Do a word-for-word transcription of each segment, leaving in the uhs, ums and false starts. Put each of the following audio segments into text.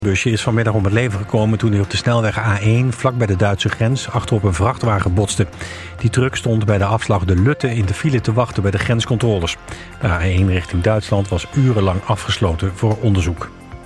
Het busje is vanmiddag om het leven gekomen toen hij op de snelweg A één vlak bij de Duitse grens achterop een vrachtwagen botste. Die truck stond bij de afslag de Lutte in de file te wachten bij de grenscontroles. De A één richting Duitsland was urenlang afgesloten voor onderzoek.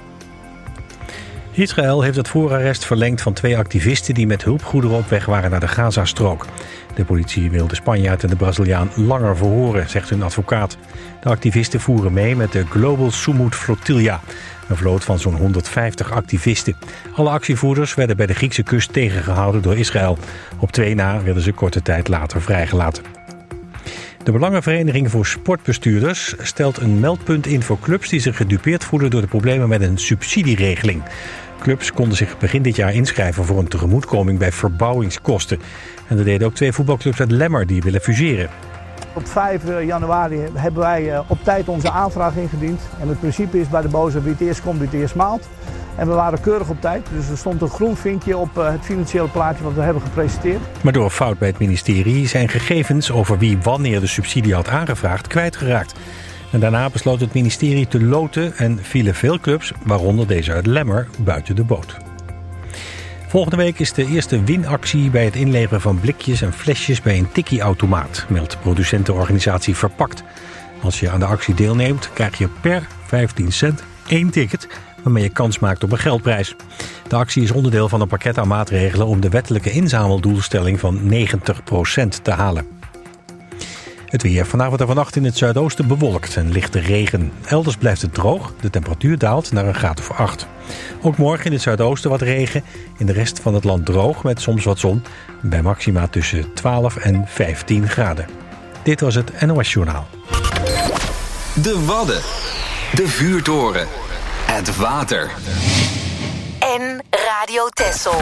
Israël heeft het voorarrest verlengd van twee activisten die met hulpgoederen op weg waren naar de Gazastrook. De politie wil de Spanjaard en de Braziliaan langer verhoren, zegt hun advocaat. De activisten voeren mee met de Global Sumut Flotilla, een vloot van zo'n honderdvijftig activisten. Alle actievoerders werden bij de Griekse kust tegengehouden door Israël. Op twee na werden ze korte tijd later vrijgelaten. De Belangenvereniging voor Sportbestuurders stelt een meldpunt in voor clubs die zich gedupeerd voelen door de problemen met een subsidieregeling. Clubs konden zich begin dit jaar inschrijven voor een tegemoetkoming bij verbouwingskosten. En dat deden ook twee voetbalclubs uit Lemmer die willen fuseren. Op vijf januari hebben wij op tijd onze aanvraag ingediend. En het principe is bij de boze wie het eerst komt, wie het eerst maalt. En we waren keurig op tijd, dus er stond een groen vinkje op het financiële plaatje wat we hebben gepresenteerd. Maar door een fout bij het ministerie zijn gegevens over wie wanneer de subsidie had aangevraagd kwijtgeraakt. En daarna besloot het ministerie te loten en vielen veel clubs, waaronder deze uit Lemmer, buiten de boot. Volgende week is de eerste winactie bij het inleveren van blikjes en flesjes bij een tikkie-automaat, meldt producentenorganisatie Verpakt. Als je aan de actie deelneemt, krijg je per vijftien cent één ticket, waarmee je kans maakt op een geldprijs. De actie is onderdeel van een pakket aan maatregelen om de wettelijke inzameldoelstelling van negentig procent te halen. Het weer. Vanavond en vannacht in het zuidoosten bewolkt en lichte regen. Elders blijft het droog. De temperatuur daalt naar een graad of acht. Ook morgen in het zuidoosten wat regen. In de rest van het land droog met soms wat zon. Bij maxima tussen twaalf en vijftien graden. Dit was het N O S Journaal. De Wadden. De Vuurtoren. Het water. En Radio Texel.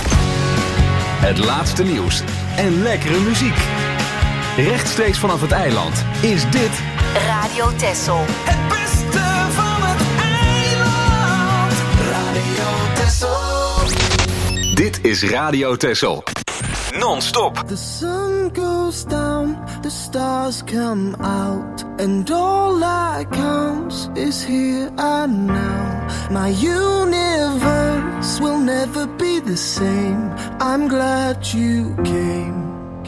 Het laatste nieuws en lekkere muziek. Rechtstreeks vanaf het eiland is dit Radio Texel. Het beste van het eiland. Radio Texel. Dit is Radio Texel. Non-stop. The sun goes down, the stars come out, and all that counts is here and now. My universe will never be the same. I'm glad you came.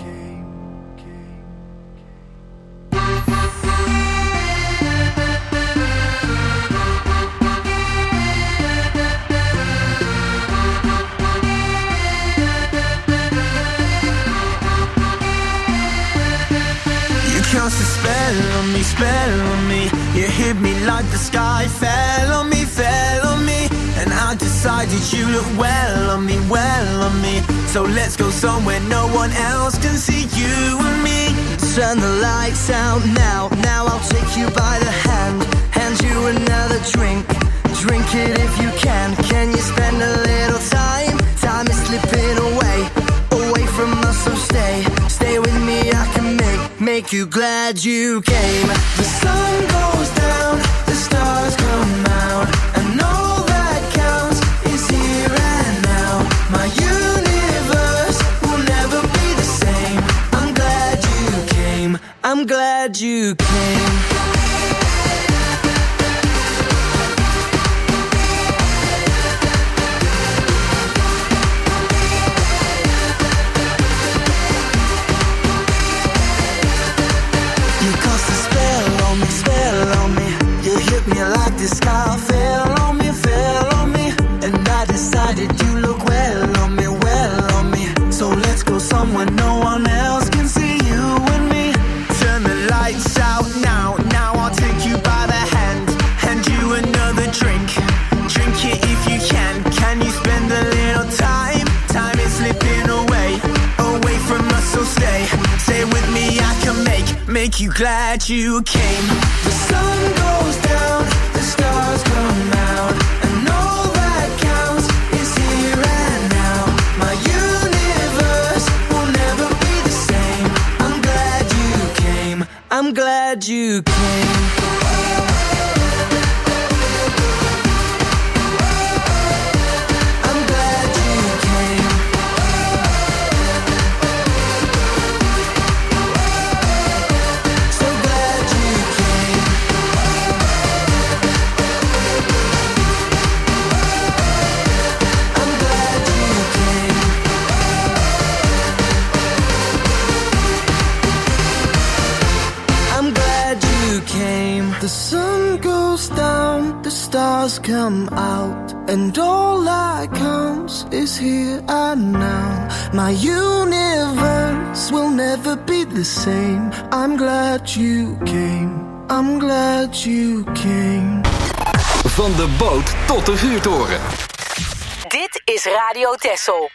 Cast a spell on me, spell on me. You hit me like the sky fell on me, fell on me. And I decided you look well on me, well on me. So let's go somewhere no one else can see you and me. Turn the lights out now, now I'll take you by the hand. Hand you another drink, drink it if you can. Can you spend a little time? Time is slipping away, away from us, so stay. Stay with me, I can make, make you glad you came. The sun goes down, the stars come out, and all that counts is here and now. My universe will never be the same. I'm glad you came, I'm glad you came. You like the sky fell on me, fell on me. And I decided you look well on me, well on me. So let's go somewhere no one else can see you and me. Turn the lights out now, now I'll take you by the hand. Hand you another drink, drink it if you can. Can you spend a little time? Time is slipping away, away from us, so stay. Stay with me, I can make, make you glad you came. The sun goes down, the stars come out, and all that counts is here and now. My universe will never be the same. I'm glad you came, I'm glad you came. come out, and all that counts is here and now. My universe will never be the same. I'm glad you came. I'm glad you came. Van de boot tot de vuurtoren. Dit is Radio Texel.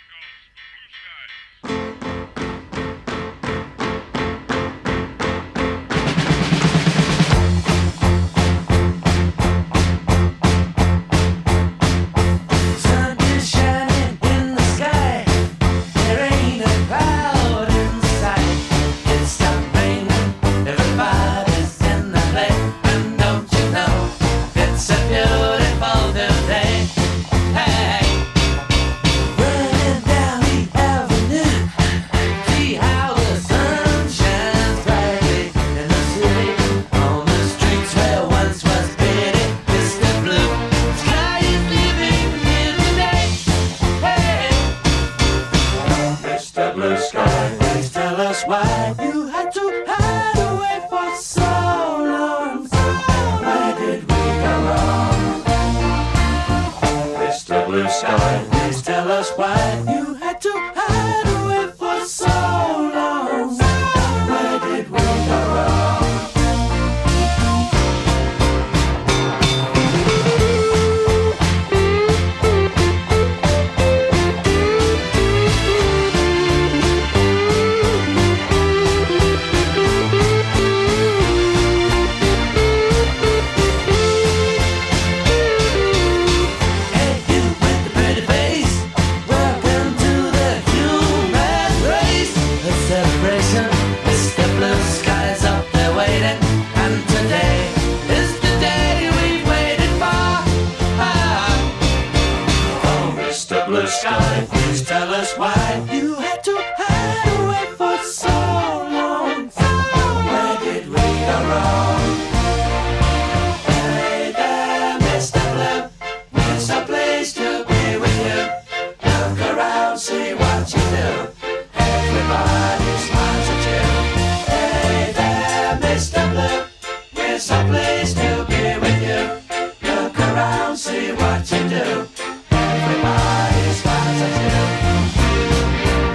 See what you do. Everybody smiles at you.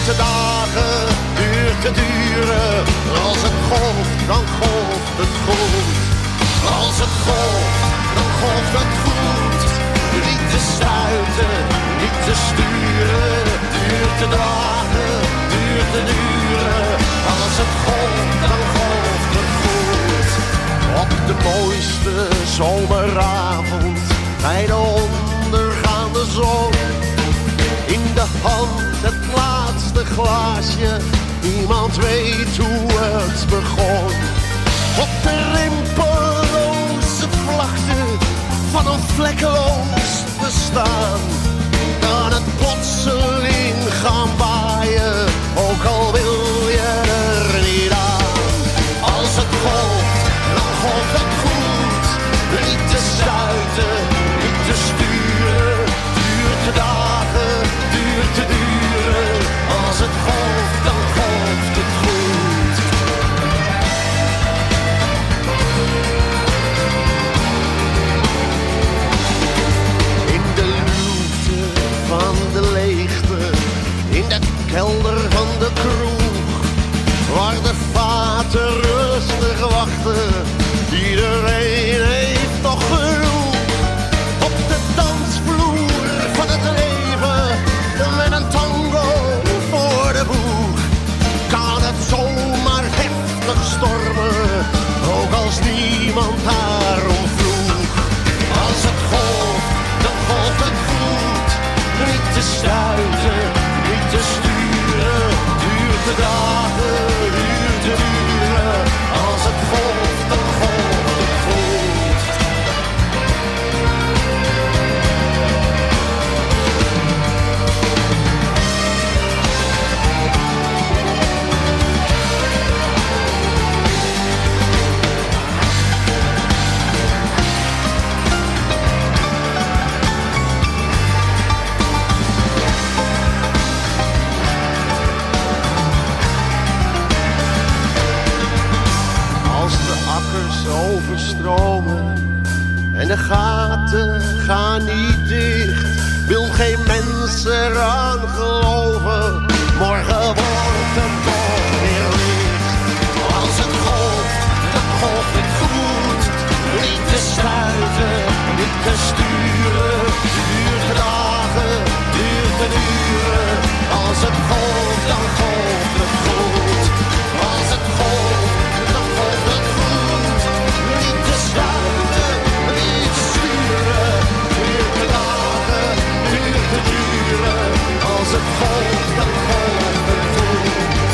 te dagen, duurt te duren. Als het golft, dan golft het goed. Als het golft, dan golft het goed. Niet te stuiten, niet te sturen. Duurt te dagen, duurt te duren. Als het golft, dan golft het goed. Op de mooiste zomeravond, bij de ondergaande zon. In de hand het laatste glaasje, niemand weet hoe het begon. Op de rimpelloze vlakte van een vlekkeloos bestaan, kan het plotseling gaan waaien, ook al wil je er niet aan. Als het golft, dan golft het goed, niet te stuiten, niet te sturen. Duurt de dagen, duurt te duren. Als het golft, dan golft het goed. In de luwte van de leegte, in de kelder van de kroeg, waar de vaten rustig wachten, iedereen heeft nog genoeg. Op de dansvloer van het leven, met een tango voor de boeg, kan het zomaar heftig stormen, ook als niemand daarom vroeg. Als het golft, dan golft het goed, niet te stuiten, niet te sturen. Duurt de dagen, duurt te duren. Als het golft, dan golft het goed. Overstromen en de gaten gaan niet dicht, wil geen mens eraan geloven, morgen wordt het toch weer licht. Als het golft, dan golft het goed, niet te stuiten, niet te sturen. Duurt de dagen, duurt te duren. Als het golft, dan golft het goed. Als het golft, dan golft het goed. Niet te stuiten, niet te sturen. Duurt de dagen, duurt te duren. Als het golft, dan golft het goed.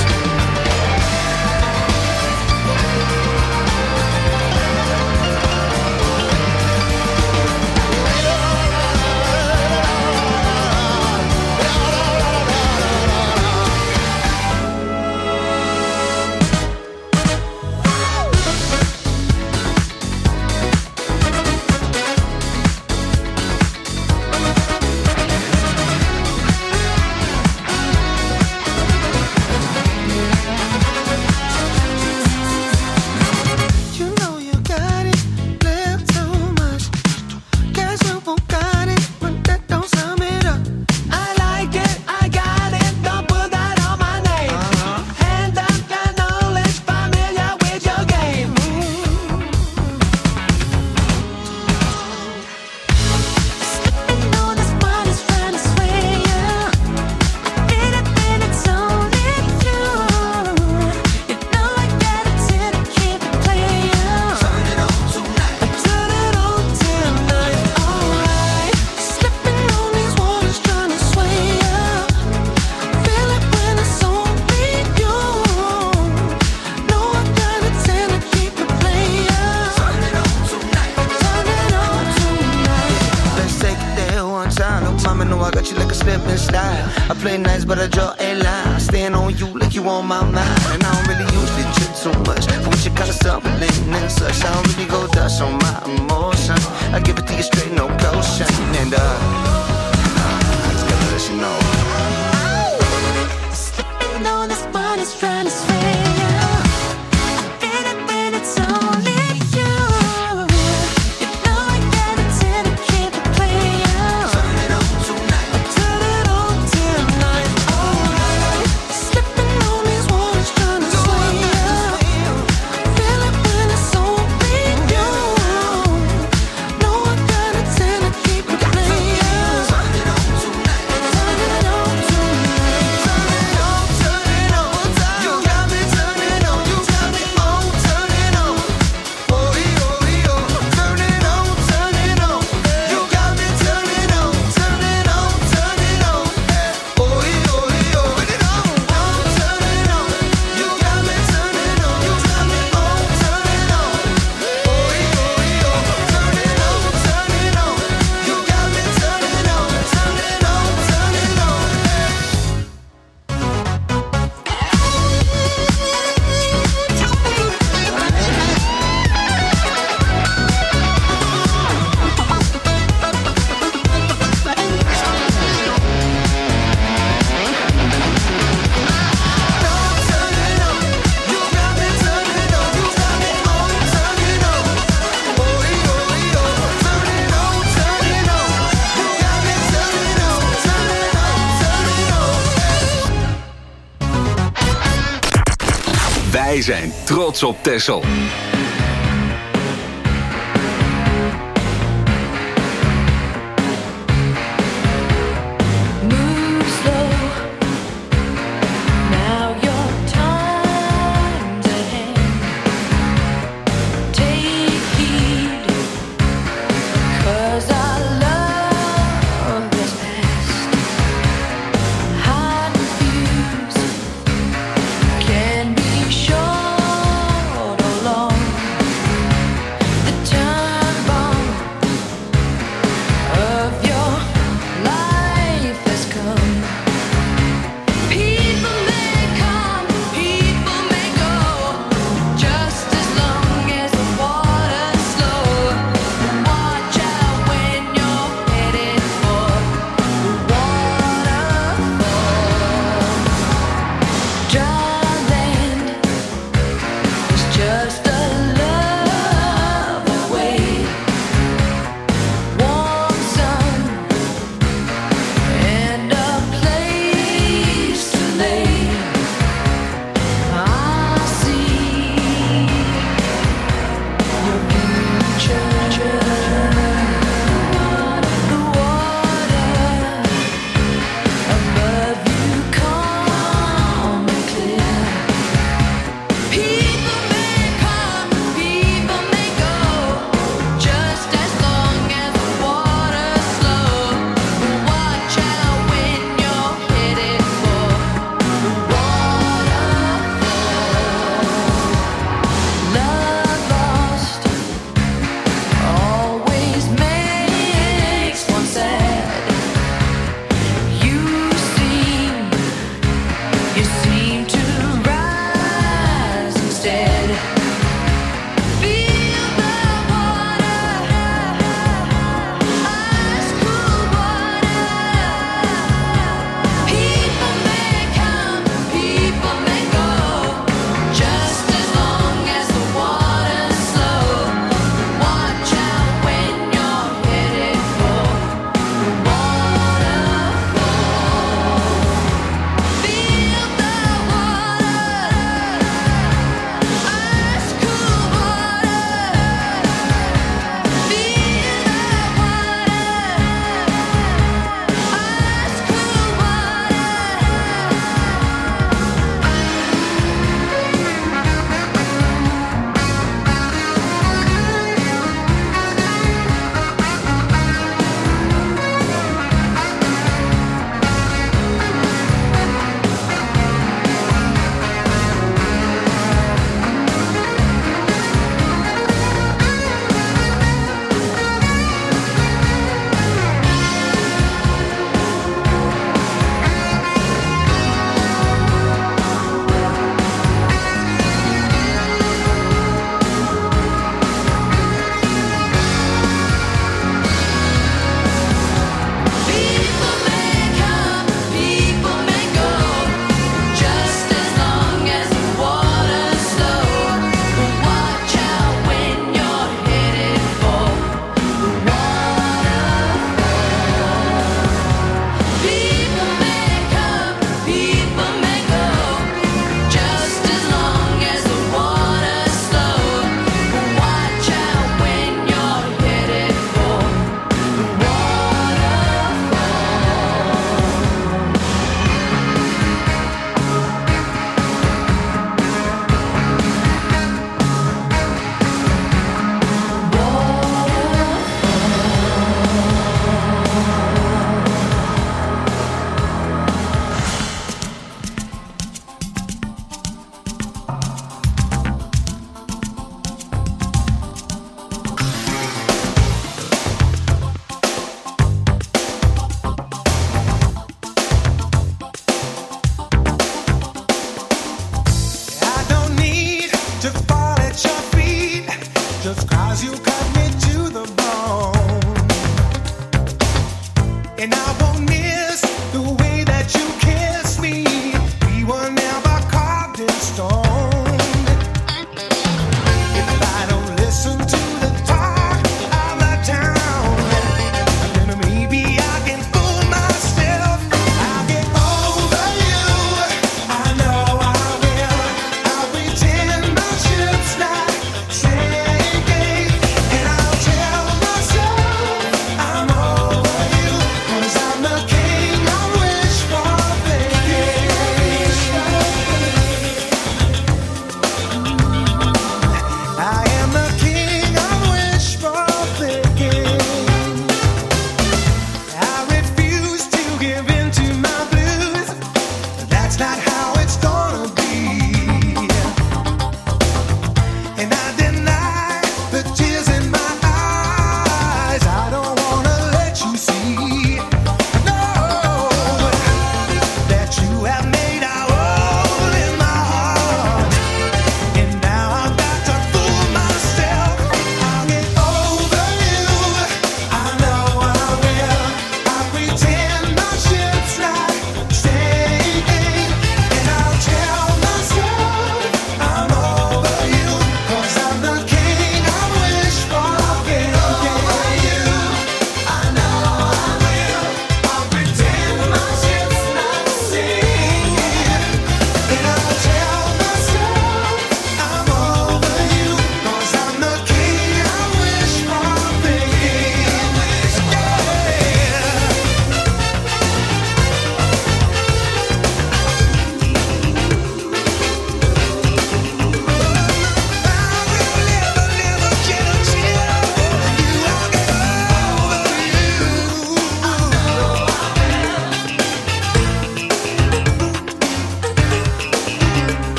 But I draw a line, staying on you like you on my mind. And I don't really usually trip too much, but with your kind of stuff and such, I don't really go Dutch on my emotion. I give it to you straight, no caution. And uh, I just gotta let you know. Slipping on this one is trying to sway you. Feel it when it's only you. You know I got it till I keep it playing. Turn it on tonight. Turn it on tonight. Alright. Wij zijn trots op Texel. Can be short or long.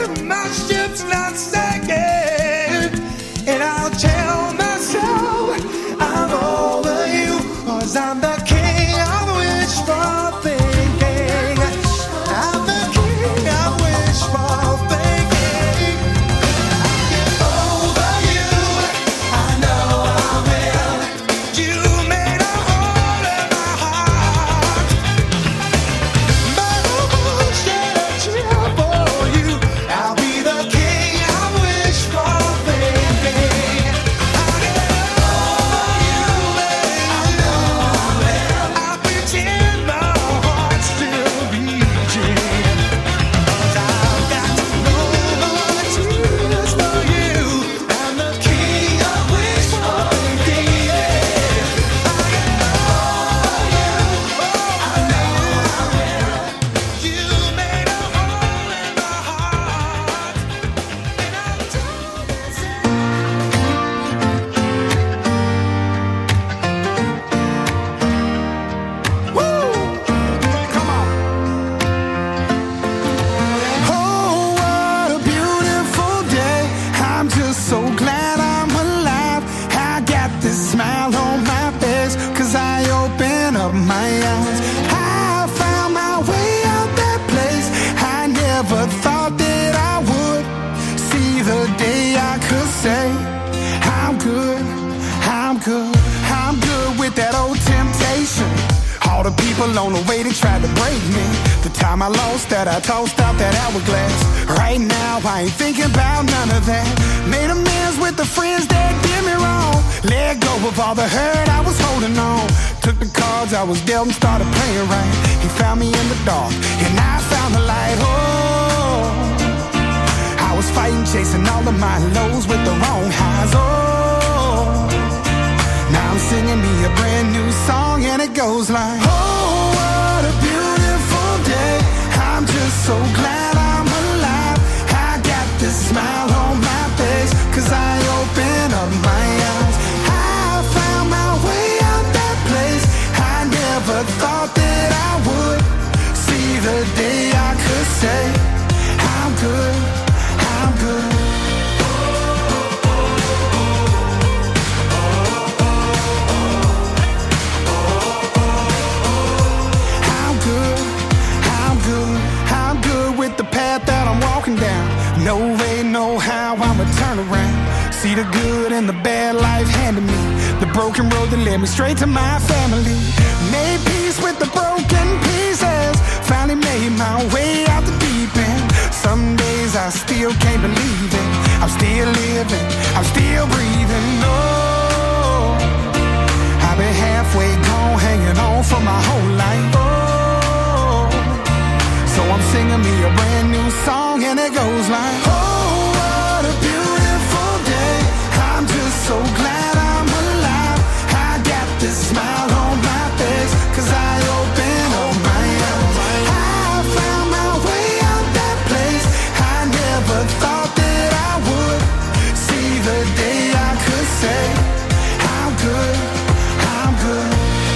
my ship's not sinking. And I'll tell myself I'm over you, 'cause I'm the king of wishful thinking. I'm the king of wishful thinking. I'll get over you, I know I will. You made a hole in my heart, but I won't shed a tear for you. I'll be the king of wishful thinking. I'll get over you, I know I will. I'll pretend my heart's still beating, 'cause I've got no more tears for you. I'm the king of wishful thinking. I'll get over you, I know I will. You made a hole in my heart, and I'll do the same. Woo! Come on. Oh, what a beautiful day. I'm just so glad I'm alive. I got this smile on my face, 'cause I open up my eyes. I found my way out that place. I never thought that I would see the day I could say I'm good, I'm good, I'm good with that old temptation. All the people on the way that tried to break me. The time I lost that, I tossed out that hourglass. Right now, I ain't thinking about none of that. Made amends with the friends that did me wrong. Let go of all the hurt I was holding on. Took the cards I was dealt and started playing right. He found me in the dark, and I found the light. Oh, I was fighting, chasing all of my lows with the wrong highs. Oh, now I'm singing me a brand new song, and it goes like, oh, what a beautiful day. I'm just so glad I'm alive. I got this smile on my face, 'cause I open up my eyes. I found my way out that place. I never thought that I would see the day I could say I'm good, I'm good. I'm good, I'm good, I'm good with the path that I'm walking down. No way, no how, I'ma turn around. See the good and the bad life handed me. The broken road that led me straight to my family. Made peace with the broken pieces. Finally made my way out the deep end. Some days I still can't believe it. I'm still living, I'm still breathing. Oh, I've been halfway gone, hanging on for my whole life. Oh, so I'm singing me a brand new song, and it goes like, oh, what a beautiful day. I'm just so glad I'm alive. I got this smile on my face, 'cause I open up my eyes. I found my way out that place. I never thought that I would see the day I could say I'm good, I'm good.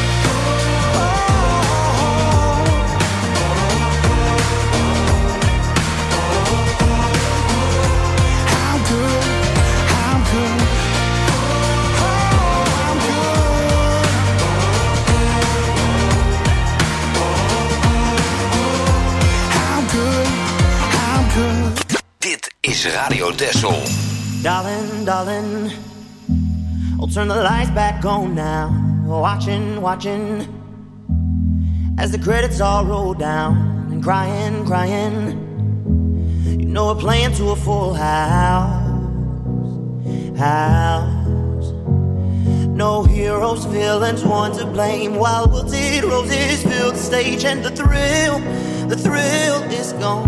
I'm good, I'm good. Oh, I'm good. I'm good, I'm good. Dit is Radio Texel. Darling, darling, I'll turn the lights back on now. Watching, watching, as the credits all roll down. And crying, crying, you know we're playing to a full house. House. No heroes, villains, one to blame. While wilted roses fill the stage, and the thrill, the thrill is gone.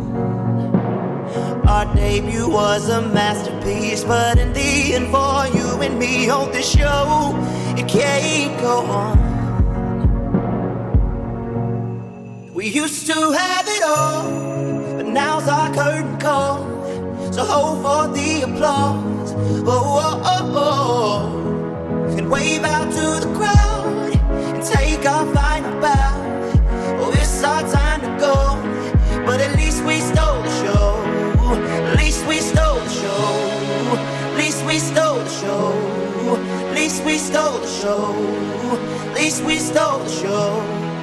Our debut was a masterpiece, but in the end, for you and me, on this show, it can't go on. We used to have it all, but now's our curtain call. So hold for the applause. Oh, oh, oh, oh. And wave out to the crowd and take our final bow. Oh, it's our time to go, but at least we stole the show. least we stole the show.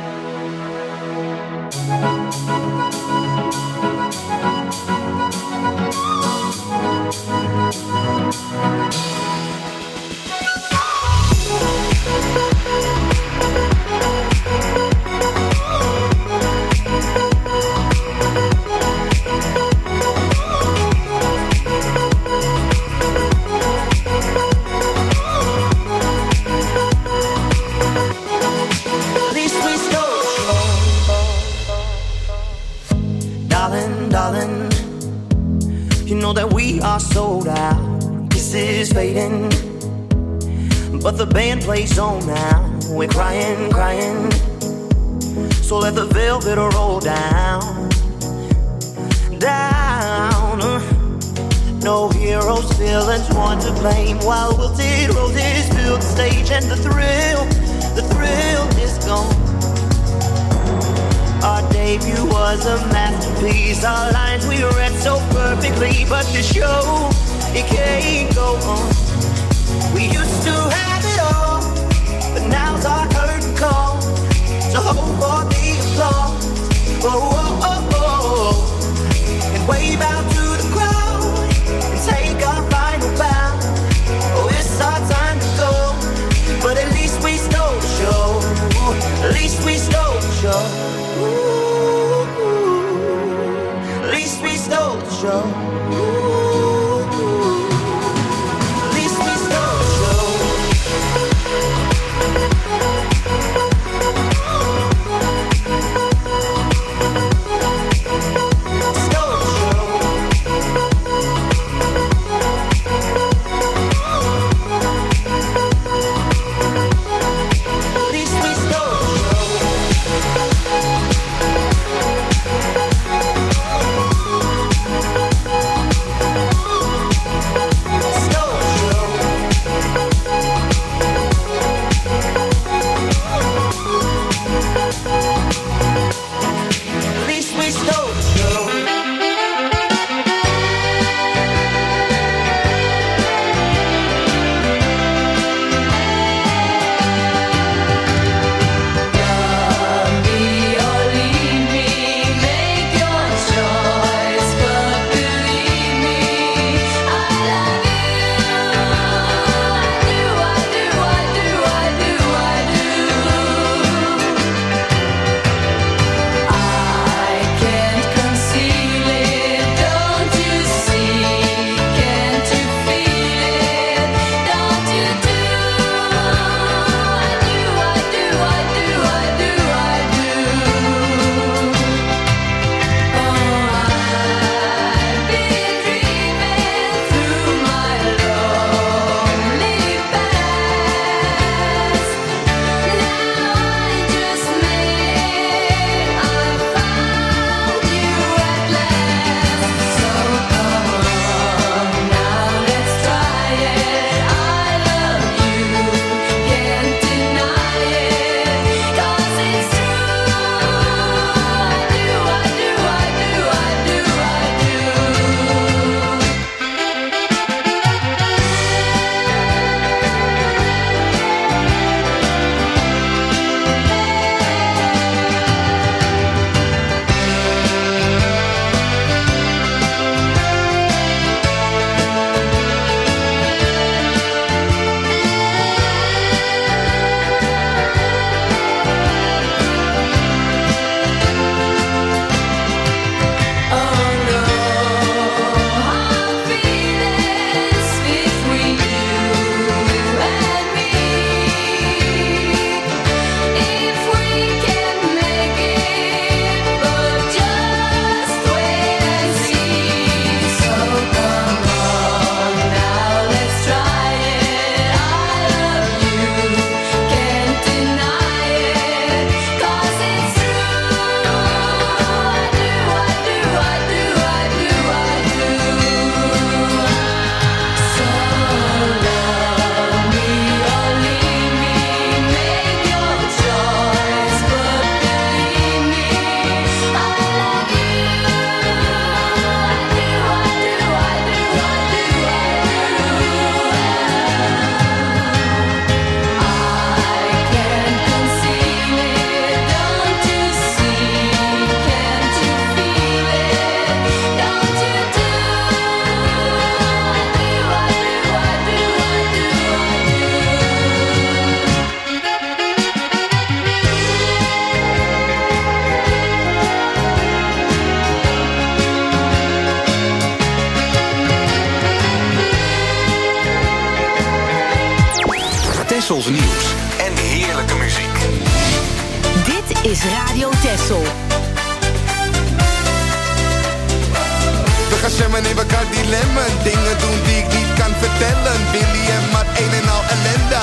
That we are sold out. This is fading, but the band plays on now. We're crying, crying. So let the velvet roll down, down. No heroes, villains, one to blame. While wilted roses fill the stage, and the thrill, the thrill is gone. Our debut was a masterpiece. Our lines we read so perfectly, but the show, it can't go on. We used to have it all, but now's our curtain call. So hold for the applause, oh, oh, oh, oh, and wave out to the crowd and take our final bow. Oh, it's our time to go, but at least we stole the show. At least we stole the show. Ooh, at least we stole the show. Ooh, at least we stole the show. Stole the show. At least we stole the show. Tessels nieuws en heerlijke muziek. Dit is Radio Tessel. We gaan zwemmen in elkaar dilemma. Dingen doen die ik niet kan vertellen. Billy en Matt, een en al ellende.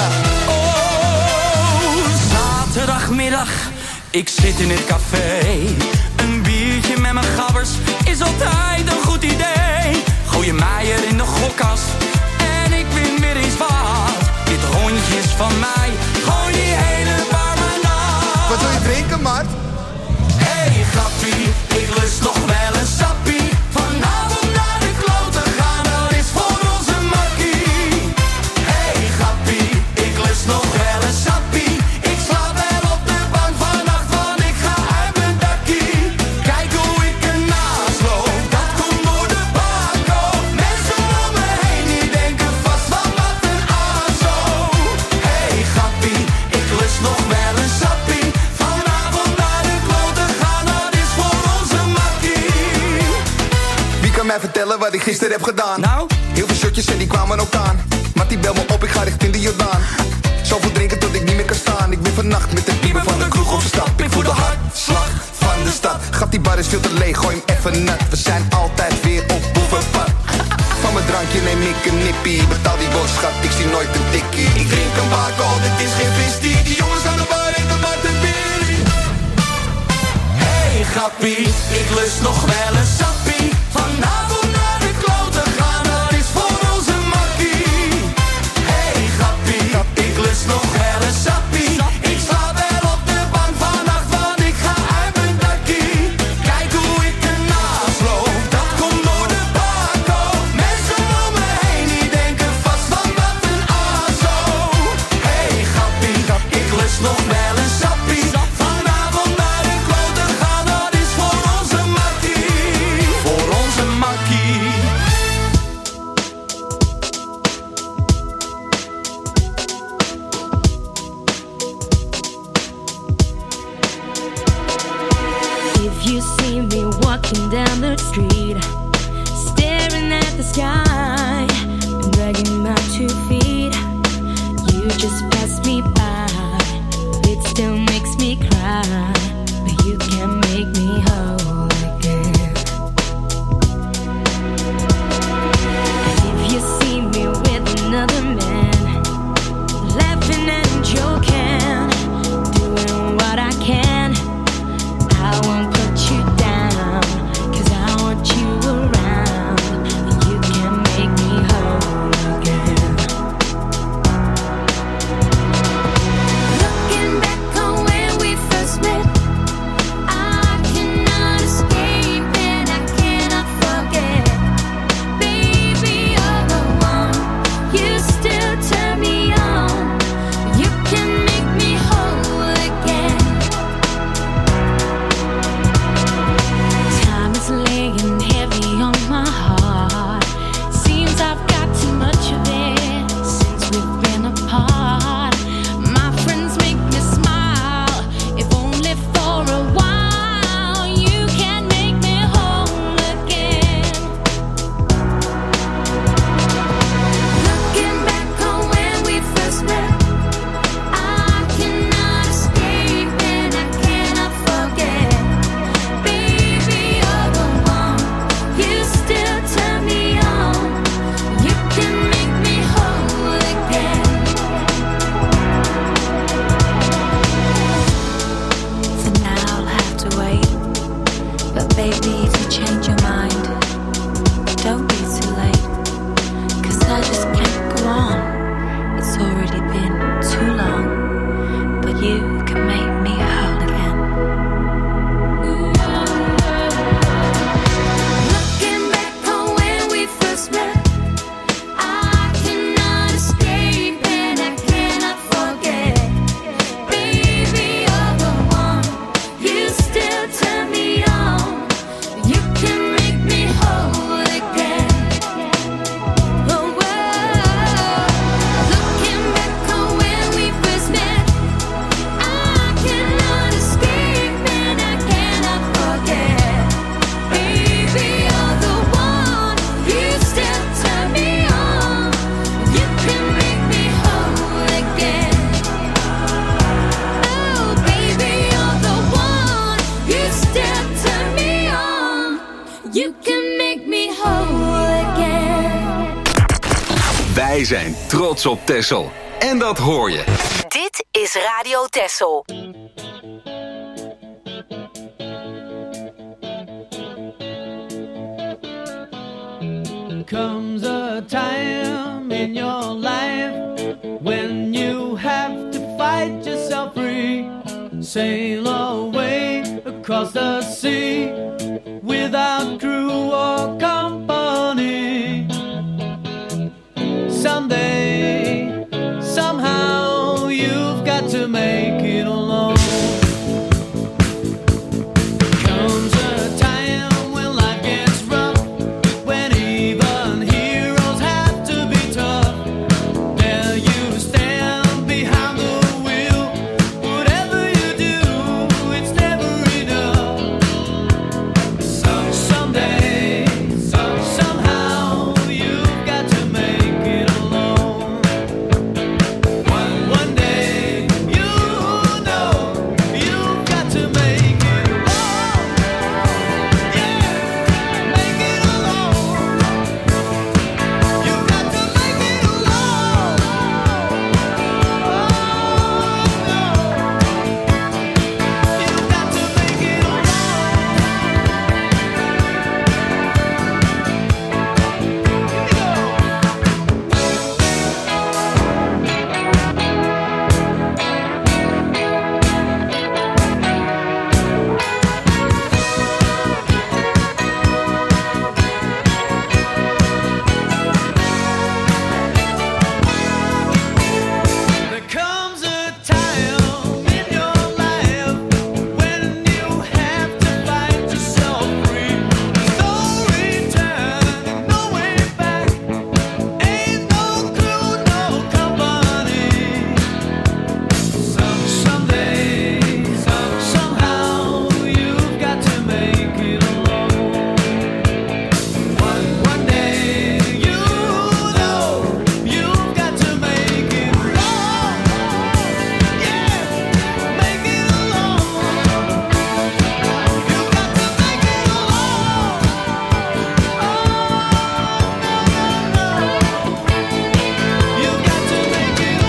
Oh, zaterdagmiddag, ik zit in het café. Een biertje met mijn gabbers is altijd een goed idee. Gooi je mij er in de gokkast en ik win weer eens wat. Dit rondje is van mij, gooi die hele bar maar na. Wat wil je drinken, Mart? Hey grappie, ik lust nog wel een sappie. Vanavond naar de kloten gaan, dat is voor onze makkie. Hey grappie, ik lust nog wel een sappie. Ik slaap wel op de bank vannacht, want ik ga uit mijn dakkie. Kijk hoe ik ernaast loop, dat komt door de bako. Mensen om me heen, die denken vast van wat een aso. Hey grappie, ik lust nog wel een sappie. Vanavond naar de kloten gaan, dat is voor onze makkie. Wie kan mij vertellen wat ik gisteren heb gedaan? Nou? Heel veel shirtjes en die kwamen ook aan. Mattie bel me op, ik ga richting de Jordaan. Zoveel drinken tot ik niet meer kan staan. Ik ben vannacht met de pieper van de kroeg op stap. Ik voel de hartslag van de stad. Gat, die bar is veel te leeg, gooi hem even nat. We zijn altijd weer op boevenpad. Van mijn drankje neem ik een nippie. Betaal die boodschap, ik zie nooit een tikkie. Ik drink een bako, dit is geen vistie. Die jongens aan de bar en de bar te billy. Hey grappie, ik lust nog wel een sappie. Vanavond naar de kloten gaan, dat is voor onze makkie. Hey grappie, ik lust nog wel een sappie. Ik slaap wel op de bank vannacht, want ik ga uit mijn dakkie. Kijk hoe ik ernaast loop, dat komt door de bako. Mensen om me heen, die denken vast van wat een aso. Hey grappie, ik lust nog wel een sappie. Vanavond naar de kloten gaan, dat is voor onze makkie. Voor onze makkie. If you see me walking down the street, staring at the sky, and dragging my two feet, you just pass me by. It still makes me cry, but you can make me whole again. And if you see me with another man, laughing and joking, doing what I can, I won't put you down, 'cause I want you around, and you can make me whole again. Looking back on when we first met, Wij zijn trots op Texel. En dat hoor je. Dit is Radio Texel. Comes a time in your life when you have to fight yourself free, sail away across the sea without crew or company. Someday, somehow, you've got to make it alone. Comes a time when life gets rough, when even heroes have to be tough. There you stand behind the wheel. Whatever you do, it's never enough. So someday, so somehow, you've got to make it alone. One, one day, you know you've got to make it alone. Yeah, make it alone. You've got to make it alone. Oh no, you've got to make it There comes a time in your life when you have to fight yourself free. No return, no way back. Ain't no crew, no company. Some someday, some somehow, you've got to make it alone. One one day, you know you've got to make it alone. Yeah, make it alone. You've got to make it alone. Oh no, no, no. You've got to make it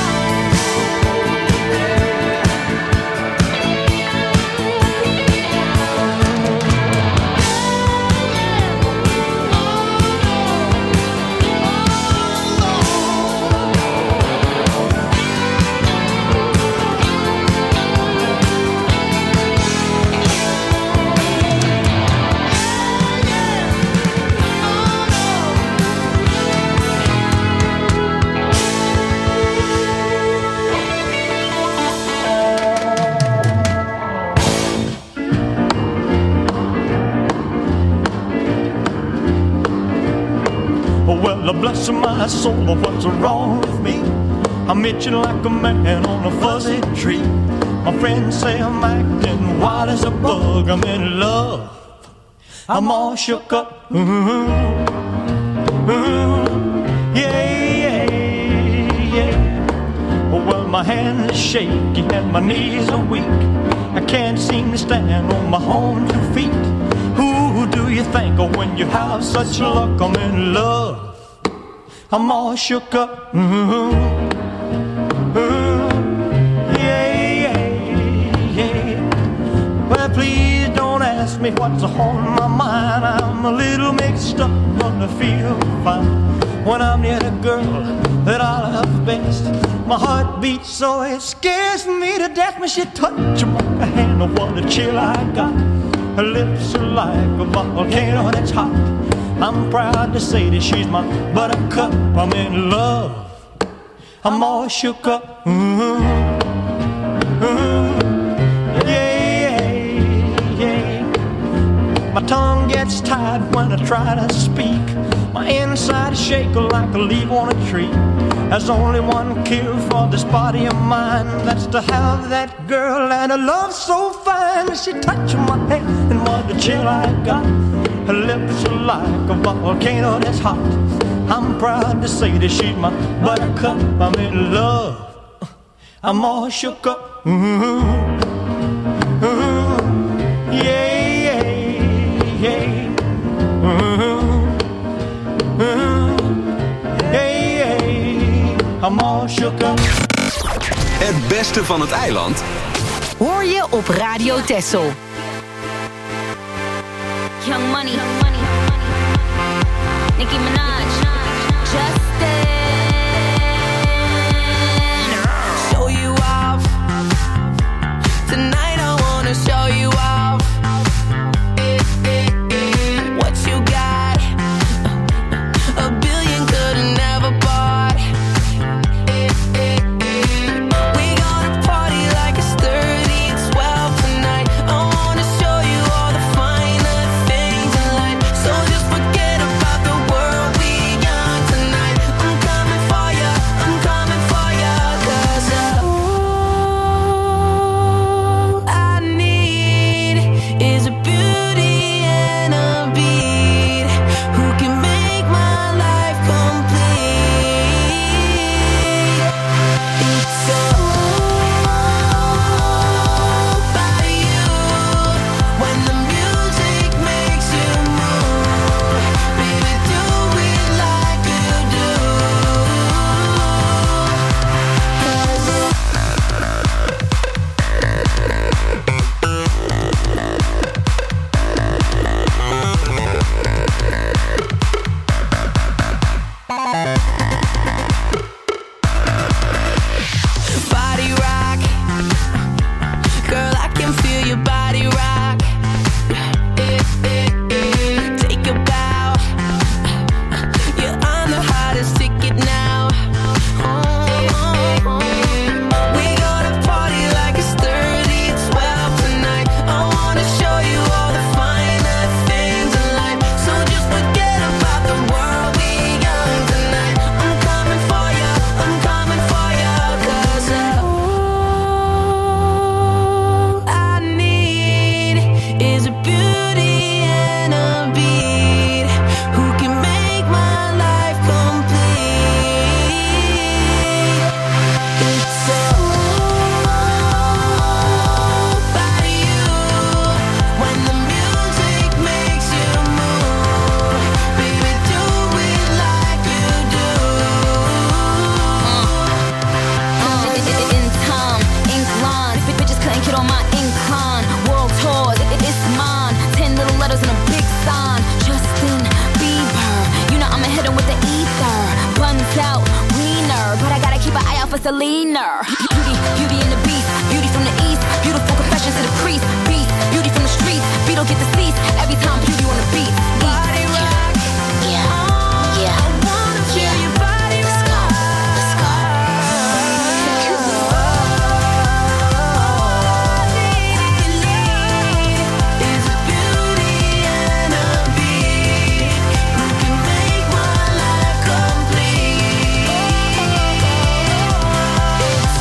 Well, bless my soul, what's wrong with me? I'm itching like a man on a fuzzy tree. My friends say I'm acting wild as a bug. I'm in love. I'm all shook up. Mm-hmm. Mm-hmm. Yeah, yeah, yeah. Well, my hands are shaky and my knees are weak. I can't seem to stand on my own two feet. Who do you think of when you have such luck? I'm in love. I'm all shook up. Mm-hmm. Mm-hmm. Yeah, yeah, yeah. Well, please don't ask me what's on my mind. I'm a little mixed up, but I feel fine when I'm near the girl that I love best. My heart beats so it scares me to death when she touches my hand. Oh, what a chill I got. Her lips are like a volcano that's hot. I'm proud to say that she's my buttercup. I'm in love. I'm all shook up. Mm-hmm. Mm-hmm. Yeah, yeah, yeah. My tongue gets tied when I try to speak. My inside is shaking like a leaf on a tree. There's only one cure for this body of mine. That's to have that girl and a love so fine. She touched my hand and what a chill I got. Her lips are like a volcano that's hot. I'm proud to say that she's my buttercup. I'm in love. I'm all shook up. Mm-hmm. Mm-hmm. Yeah, yeah, yeah. Mm-hmm. Mm-hmm. Yeah, yeah, I'm all shook up. Het beste van het eiland hoor je op Radio Texel. Young Money, Nicki Minaj, Justin. Show you off. Tonight I wanna show you off. What you got? A billion could've never bought. We gonna party like it's thirty twelve tonight. I wanna show you all the finer things in life. So just forget about the world, we young tonight. I'm coming for ya, I'm coming for ya. 'Cause uh, all I need is a beauty and a beat who can make my life complete. It's all about you. When the music makes you move, baby, do it like you do. 'Cause body rock, girl, I can feel your body rock. Take a bow, you're on the hottest ticket now. We gonna party like it's thirty twelve tonight. I wanna show you all the finer things in life. So just forget about the world, we young tonight. I'm coming for ya, I'm coming for ya. 'Cause uh, all I need is a beauty and a beat who can make my life complete. It's all about you. When the music makes you move, baby, do it like you do. In time, ink lines, big bitches couldn't get on my incline. World tours, it, it's mine. Ten little letters and a big sign. Justin Bieber, you know I'ma hit him with the ether. Buns out, wiener, but I gotta keep an eye out for Selena. Beauty, beauty in the beast, beauty from the east, beautiful confessions to the priest. Beast, beauty from the streets, beat don't get deceased. Every time beauty on the beat. Body rock, Yeah, yeah. I wanna feel your body rock. Let's go. Is a beauty and a beat who can make my life complete. It's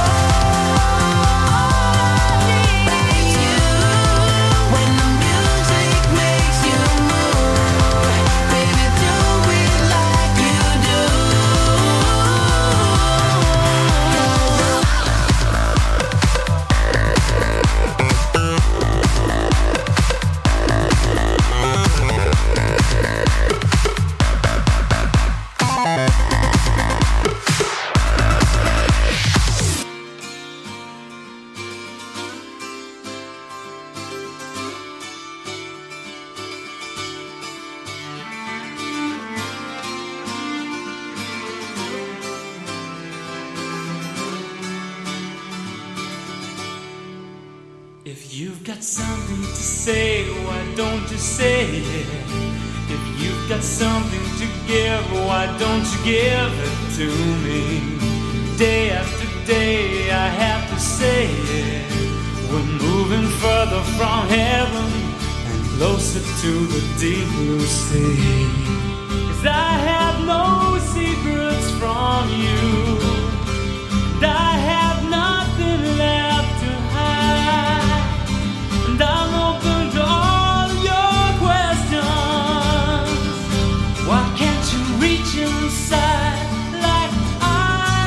If you've got something to say, why don't you say it? If you've got something to give, why don't you give it to me? Day after day I have to say it. We're moving further from heaven and closer to the deep blue sea. 'Cause I have no secrets from you, and I have nothing left to hide, and I'm open to all your questions. Why can't you reach inside like I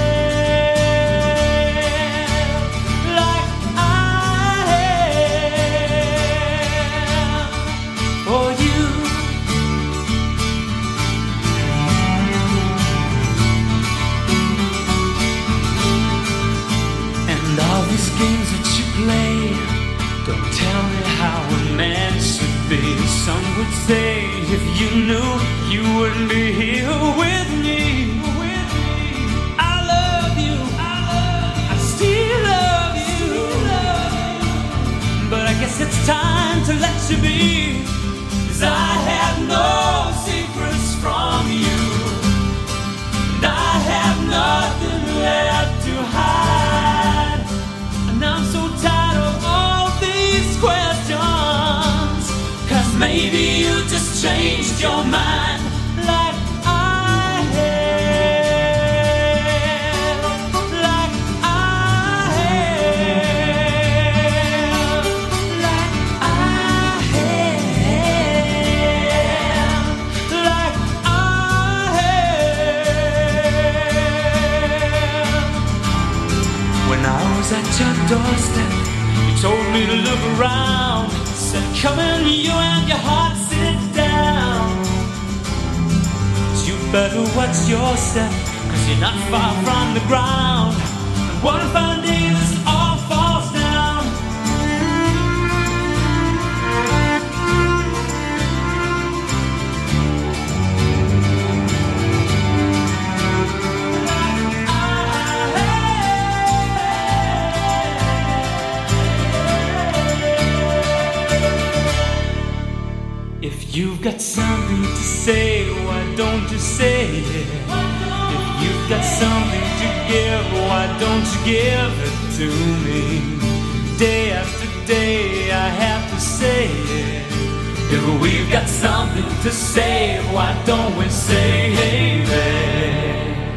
have, like I have? For you, Don't tell me how a man should be. Some would say if you knew, you wouldn't be here with me. I love you, I love you, I still love you. But I guess it's time to let you be, 'cause I have no secrets from you, and I have nothing left to hide. And I'm so tired of all these questions, 'cause maybe you just changed your mind like I have, like I have, like I have, like I have. When I was at your doorstep, you told me to look around. Said, come in, you and your heart, sit down. You better watch yourself, 'cause you're not far from the ground. And one fine day this all falls down. If you've got something to say, why don't you say it? If you've got something to give, why don't you give it to me? Day after day I have to say it. If we've got something to say, why don't we say it?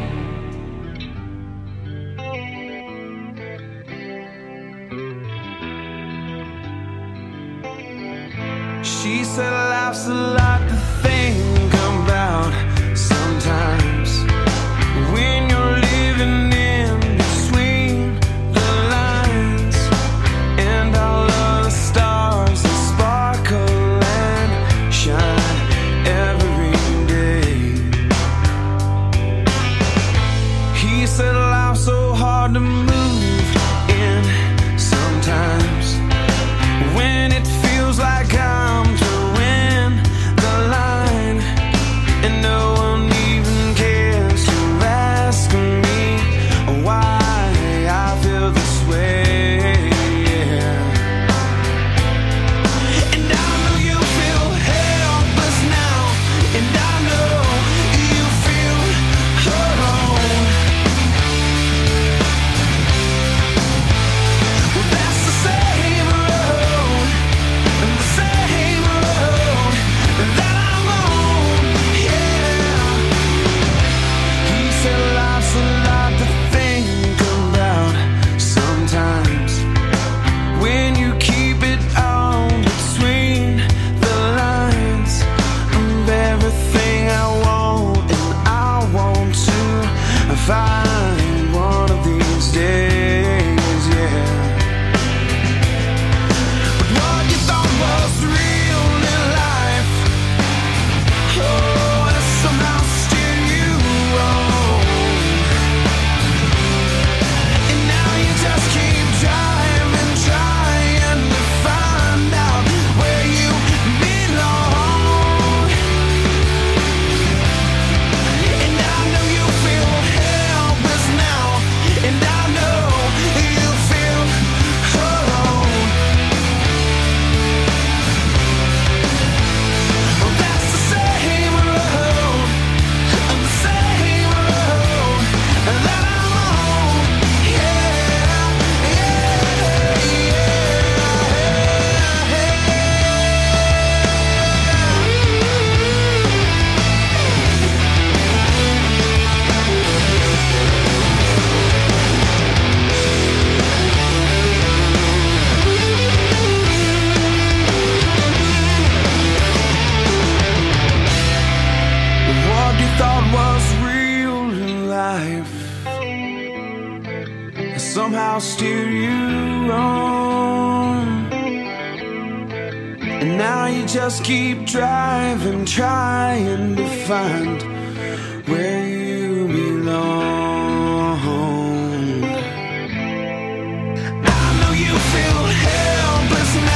She said life's a lot to think about sometimes, when you're living in between the lines, and all of the stars that sparkle and shine every day. He said life's so hard to move in sometimes, when it feels like I'm doing the line, and no one even cares to ask me why I feel this way. And I know you feel helpless now, and I know you feel alone. Well, that's the same road, and the same road that I'm on, yeah. He said life's a lot to think about sometimes, when you keep it on between the lines of everything I want, and I want to find one of these days, yeah. But what you thought was real in life, oh, it somehow steered you wrong. And now you just keep driving, trying to find out where you belong. And I know you feel helpless now, and I know you feel alone. Well, that's the same road, and the same road that I'm on, yeah, yeah, what you thought was real in life somehow steer you wrong. And now you just keep driving, trying to find where you belong. I know you feel helpless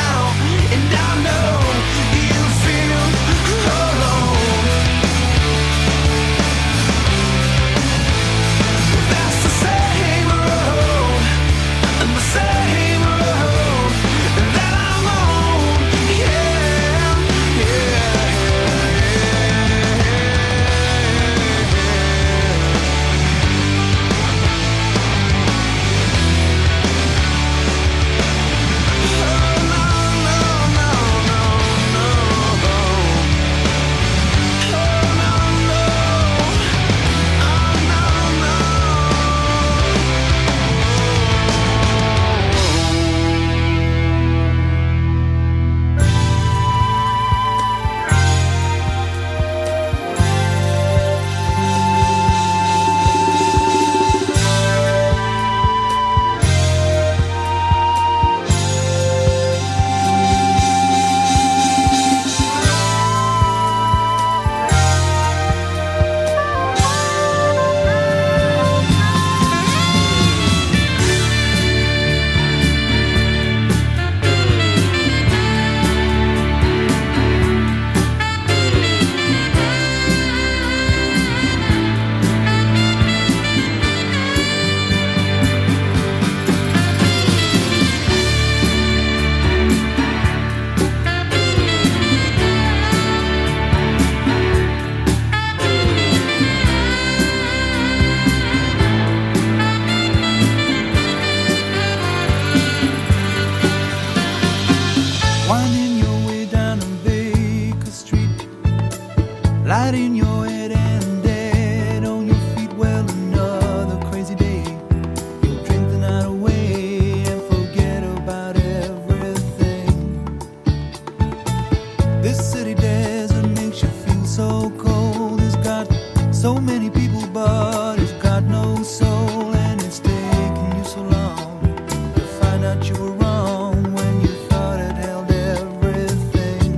So many people, but it's got no soul, and it's taken you so long to find out you were wrong when you thought it held everything.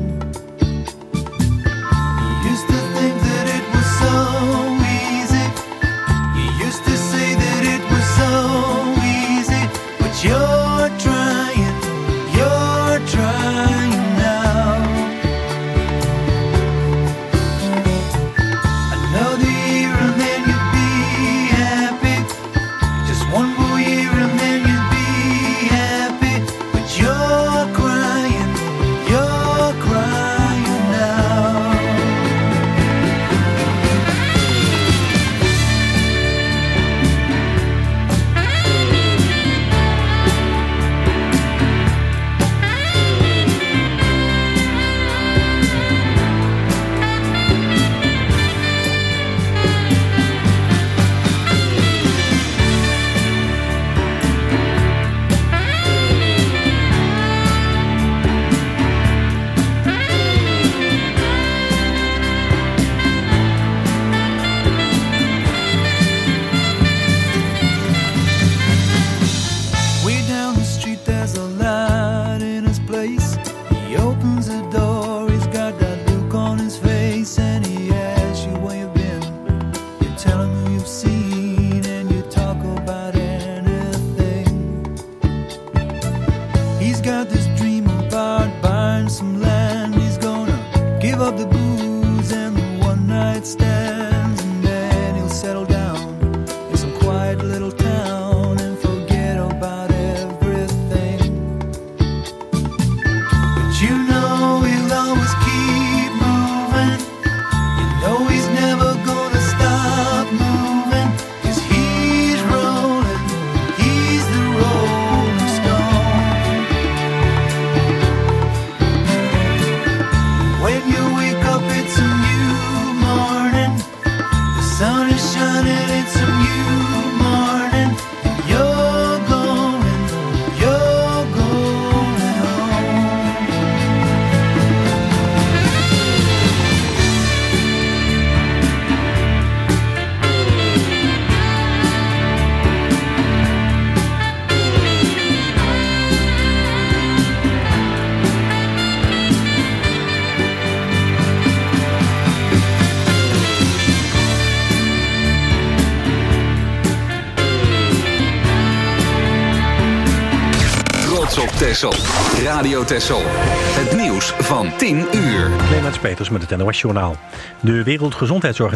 You used to think that it was so easy. You used to say that it was so easy, but you're trying, you're trying now. Another year and then you'd be happy. Just one more year and then you'd be happy. But you're crying, you're crying now. Way down the street there's a light in his place. He opens the door, he's got that look on his face, and he asks you where you've been. You tell him who you've seen, and you talk about anything. He's got this dream about buying some land. He's gonna give up the booze and the one night stands, and then he'll settle down in some quiet little town and forget about everything. But you know he'll always keep moving. You know he's never gonna stop moving, 'cause he's rolling, he's the rolling stone. When you wake up it's a new morning. The sun is shining, it's a new morning. You're going, you're going home. Trots op Texel. Radio Texel. Het nieuws van tien uur. Clemens Peters met het N O S Journaal. De Wereldgezondheidsorganisatie